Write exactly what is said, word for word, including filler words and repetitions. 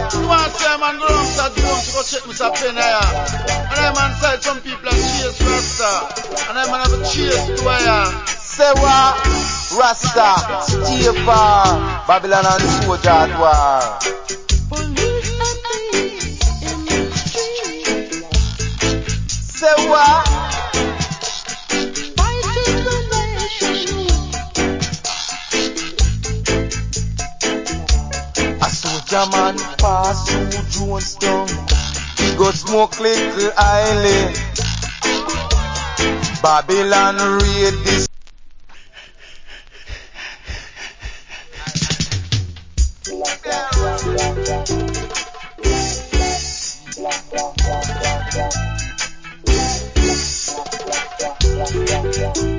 You want to say, man, go down to the room to go check Mister Penny here. And I man say some people are chase Rasta. And I man have a chase to here. Say what? Rasta, stay far. Babylon and soldier at war. Say what? A soldier man pass through Jonestown. He go smoke little island. Babylon raid this. Yeah.